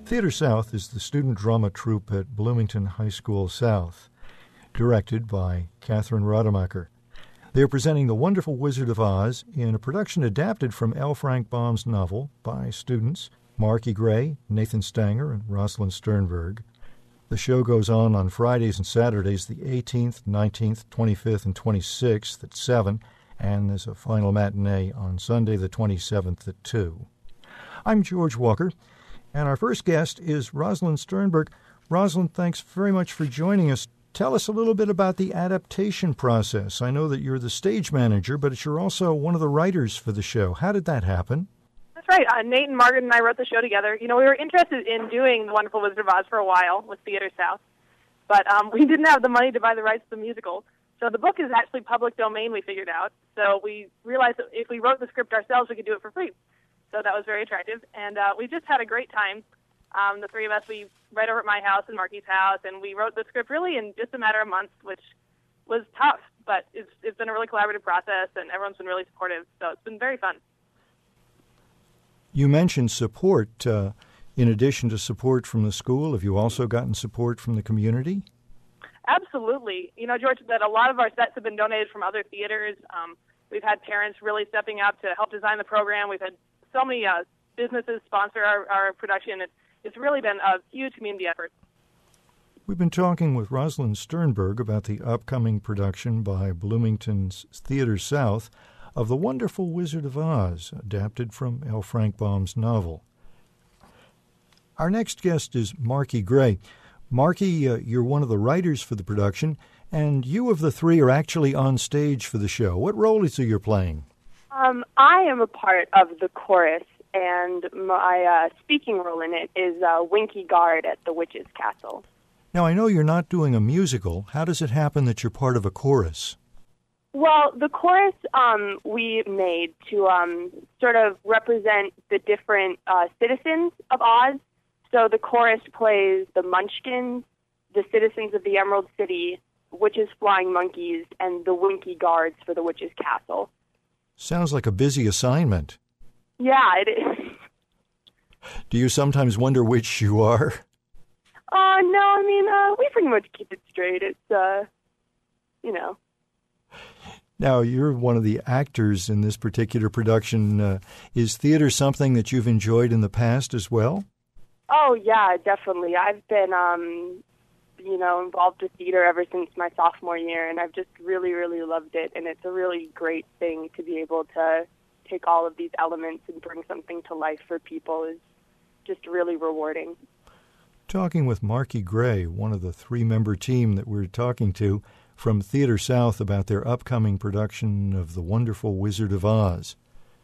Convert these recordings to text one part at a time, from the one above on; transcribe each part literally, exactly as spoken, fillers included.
Theater South is the student drama troupe at Bloomington High School South, directed by Catherine Rademacher. They are presenting The Wonderful Wizard of Oz in a production adapted from L. Frank Baum's novel by students Marky Gray, Nathan Stanger, and Rosalind Sternberg. The show goes on on Fridays and Saturdays, the eighteenth, nineteenth, twenty-fifth, and twenty-sixth at seven, and there's a final matinee on Sunday the twenty-seventh at two. I'm George Walker, and our first guest is Rosalind Sternberg. Rosalind, thanks very much for joining us. Tell us a little bit about the adaptation process. I know that you're the stage manager, but you're also one of the writers for the show. How did that happen? That's right. Uh, Nate and Margaret and I wrote the show together. You know, we were interested in doing The Wonderful Wizard of Oz for a while with Theater South, but um, we didn't have the money to buy the rights to the musical. So the book is actually public domain, we figured out. So we realized that if we wrote the script ourselves, we could do it for free. So that was very attractive. And uh, we just had a great time. Um, the three of us, we right over at my house and Marky's house, and we wrote the script really in just a matter of months, which was tough. But it's, it's been a really collaborative process, and everyone's been really supportive. So it's been very fun. You mentioned support. Uh, in addition to support from the school, have you also gotten support from the community? Absolutely. You know, George, that a lot of our sets have been donated from other theaters. Um, we've had parents really stepping up to help design the program. We've had so many uh, businesses sponsor our, our production. It, it's really been a huge community effort. We've been talking with Rosalind Sternberg about the upcoming production by Bloomington's Theater South of The Wonderful Wizard of Oz, adapted from L. Frank Baum's novel. Our next guest is Marky Gray. Marky, uh, you're one of the writers for the production, and you of the three are actually on stage for the show. What role is it you're playing? Um, I am a part of the chorus, and my uh, speaking role in it is uh, Winky Guard at the Witch's Castle. Now, I know you're not doing a musical. How does it happen that you're part of a chorus? Well, the chorus um, we made to um, sort of represent the different uh, citizens of Oz. So the chorus plays the Munchkins, the citizens of the Emerald City, witches, flying monkeys, and the Winky Guards for the Witch's Castle. Sounds like a busy assignment. Yeah, it is. Do you sometimes wonder which you are? Uh, no, I mean, uh, we pretty much keep it straight. It's, uh, you know. Now, you're one of the actors in this particular production. Uh, is theater something that you've enjoyed in the past as well? Oh, yeah, definitely. I've been, um, you know, involved with theater ever since my sophomore year, and I've just really, really loved it. And it's a really great thing to be able to take all of these elements and bring something to life for people is just really rewarding. Talking with Marky Gray, one of the three-member team that we're talking to from Theater South about their upcoming production of The Wonderful Wizard of Oz.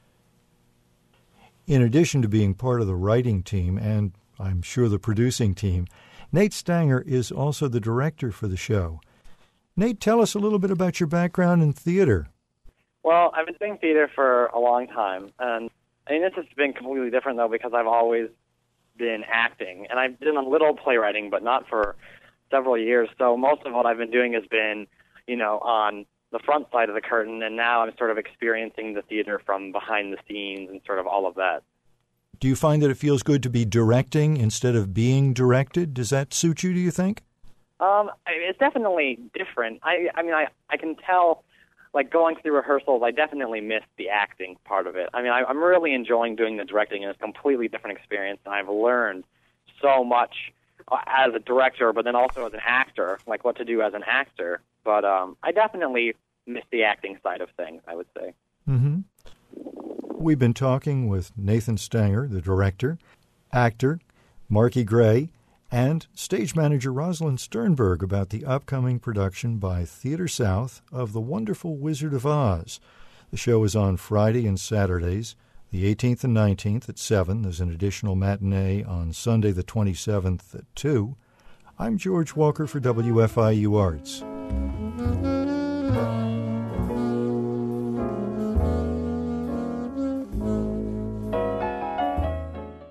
In addition to being part of the writing team and I'm sure the producing team, Nate Stanger is also the director for the show. Nate, tell us a little bit about your background in theater. Well, I've been doing theater for a long time, and I mean, this has been completely different, though, because I've always been acting, and I've done a little playwriting, but not for several years, so most of what I've been doing has been, you know, on the front side of the curtain, and now I'm sort of experiencing the theater from behind the scenes and sort of all of that. Do you find that it feels good to be directing instead of being directed? Does that suit you, do you think? Um, it's definitely different. I, I mean, I, I can tell, like, going through rehearsals, I definitely miss the acting part of it. I mean, I, I'm really enjoying doing the directing, and it's a completely different experience, and I've learned so much uh, as a director, but then also as an actor, like what to do as an actor. But um, I definitely miss the acting side of things, I would say. Mm-hmm. We've been talking with Nathan Stanger, the director, actor, Marky Gray, and stage manager Rosalind Sternberg about the upcoming production by Theater South of The Wonderful Wizard of Oz. The show is on Friday and Saturdays, the eighteenth and nineteenth at seven. There's an additional matinee on Sunday the twenty-seventh at two. I'm George Walker for W F I U Arts.